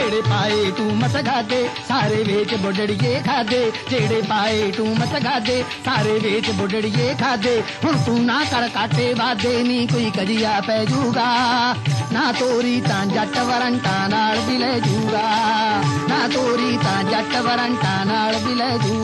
जेड़े पाए तू मत खादे सारे वेच बुढ़ड़िए खादे, जेड़े पाए तू मत खादे सारे वेच बुढ़ड़िए खादे। हुण तू ना कर काटे वादे नी कोई कजिया पै जूगा, ना तोरी तां जट वरंटा नाल भी लै जूगा, ना तोरी तां जट वरंटा नाल भी लै जूगा।